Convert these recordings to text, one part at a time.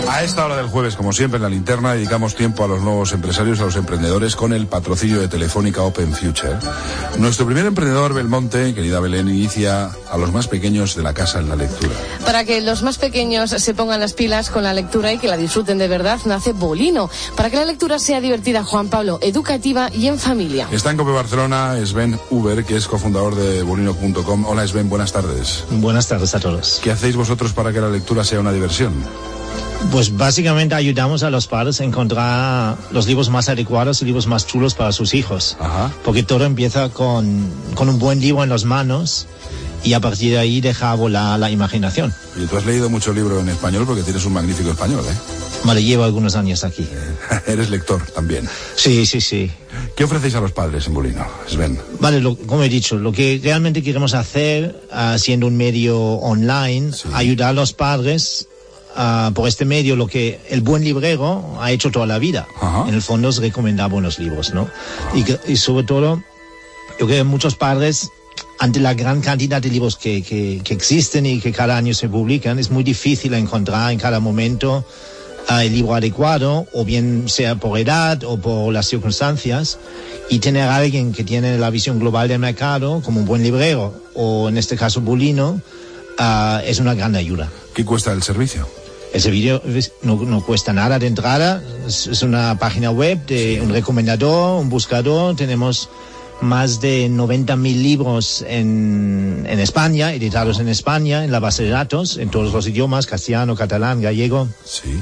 A esta hora del jueves, como siempre en la linterna, dedicamos tiempo a los nuevos empresarios, a los emprendedores, con el patrocinio de Telefónica Open Future. Nuestro primer emprendedor, Belmonte, querida Belén, inicia a los más pequeños de la casa en la lectura. Para que los más pequeños se pongan las pilas con la lectura y que la disfruten de verdad, nace Bolino. Para que la lectura sea divertida, Juan Pablo, educativa y en familia. Está en COPE Barcelona Sven Uber, que es cofundador de bolino.com. Hola Sven, buenas tardes. Buenas tardes a todos. ¿Qué hacéis vosotros para que la lectura sea una diversión? Pues básicamente ayudamos a los padres a encontrar los libros más adecuados y libros más chulos para sus hijos. Ajá. Porque todo empieza con un buen libro en las manos y a partir de ahí deja volar la imaginación. Y tú has leído mucho libro en español porque tienes un magnífico español, ¿eh? Vale, llevo algunos años aquí. Eres lector también. Sí. ¿Qué ofrecéis a los padres en Bolino, Sven? Vale, como he dicho, lo que realmente queremos hacer, siendo un medio online, Sí. ayudar a los padres por este medio, lo que el buen librero ha hecho toda la vida. Ajá. En el fondo es recomendar buenos libros, ¿no? Y sobre todo, yo creo que muchos padres, ante la gran cantidad de libros que existen y que cada año se publican, es muy difícil encontrar en cada momento el libro adecuado, o bien sea por edad o por las circunstancias, y tener a alguien que tiene la visión global del mercado, como un buen librero, o en este caso Bolino, es una gran ayuda. ¿Qué cuesta el servicio? Ese vídeo no cuesta nada de entrada, es una página web de un recomendador, un buscador. Tenemos más de 90.000 libros en España, editados en España, en la base de datos, en todos los idiomas, castellano, catalán, gallego, Sí.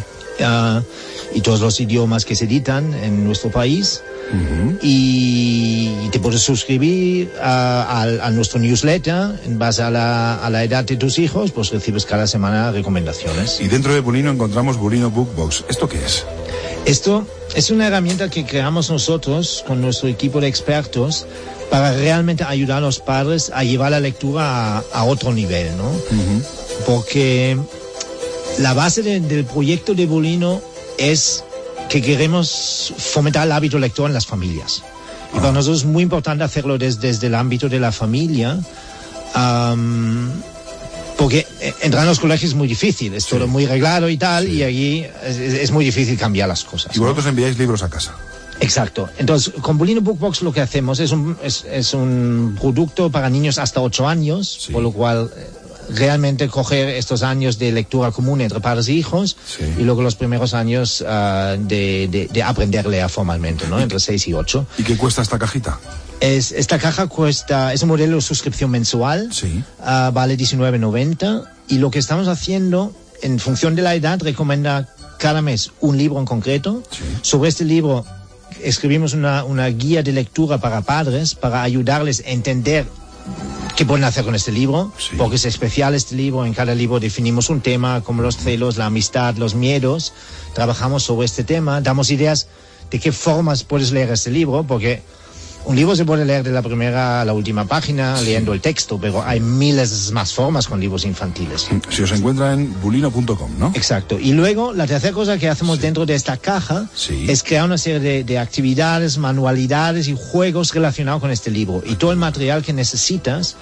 y todos los idiomas que se editan en nuestro país. Uh-huh. Y te puedes suscribir a nuestro newsletter en base a la edad de tus hijos, pues recibes cada semana recomendaciones. Y dentro de Bolino encontramos Bolino Bookbox. ¿Esto qué es? Esto es una herramienta que creamos nosotros con nuestro equipo de expertos para realmente ayudar a los padres a llevar la lectura a otro nivel, ¿no? Uh-huh. Porque la base del proyecto de Bolino es que queremos fomentar el hábito lector en las familias. Y para nosotros es muy importante hacerlo desde el ámbito de la familia, porque entrar en los colegios es muy difícil, es todo muy reglado y tal, y allí es muy difícil cambiar las cosas. Y vosotros enviáis libros a casa. Exacto. Entonces, con Bolino Bookbox lo que hacemos es un producto para niños hasta 8 años, Sí. por lo cual realmente coger estos años de lectura común entre padres y hijos, Sí. y luego los primeros años de aprender a leer formalmente, ¿no? Entre 6 y 8. ¿Y qué cuesta esta cajita? Esta caja es un modelo de suscripción mensual, Sí. vale 19,90, y lo que estamos haciendo, en función de la edad, recomienda cada mes un libro en concreto. Sí. Sobre este libro escribimos una guía de lectura para padres, para ayudarles a entender qué pueden hacer con este libro, Sí. porque es especial este libro. En cada libro definimos un tema, como los celos, la amistad, los miedos. Trabajamos sobre este tema, damos ideas de qué formas puedes leer este libro, porque un libro se puede leer de la primera a la última página, leyendo el texto, pero hay miles más formas con libros infantiles. Si os encuentra en bolino.com, ¿no? Exacto. Y luego, la tercera cosa que hacemos dentro de esta caja Sí. es crear una serie de actividades, manualidades y juegos relacionados con este libro. Y todo el material que necesitas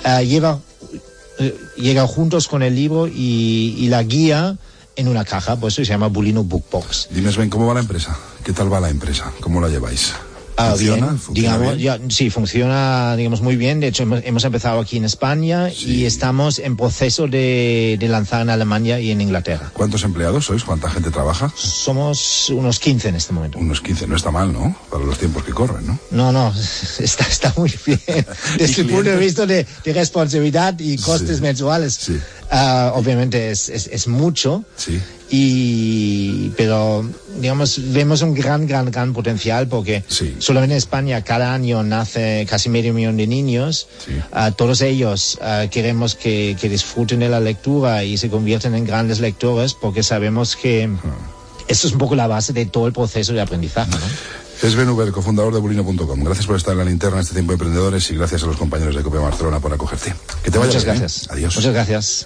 llega juntos con el libro y la guía en una caja. Por eso se llama Bolino Bookbox. Dime, Sven, ¿cómo va la empresa? ¿Qué tal va la empresa? ¿Cómo la lleváis? ¿Funciona? Bien, ¿Funciona digamos, bien? sí, funciona, digamos, muy bien. De hecho, hemos empezado aquí en España Sí. y estamos en proceso de lanzar en Alemania y en Inglaterra. ¿Cuántos empleados sois? ¿Cuánta gente trabaja? Somos unos 15 en este momento. Unos 15, no está mal, ¿no? Para los tiempos que corren, ¿no? No, está muy bien. Desde el punto de vista de responsabilidad y costes Sí. mensuales, Sí. obviamente es mucho. Sí. Pero digamos, vemos un gran potencial, porque Sí. solamente en España cada año nace casi 500,000 de niños. Sí. Todos ellos queremos que disfruten de la lectura y se convierten en grandes lectores, porque sabemos que esto es un poco la base de todo el proceso de aprendizaje, ¿no? Sven Uber, cofundador de bolino.com. Gracias por estar en la linterna en este tiempo de emprendedores y gracias a los compañeros de COPE Barcelona por acogerte. Que te vaya Muchas bien, ¿eh? gracias. Adiós. Muchas gracias.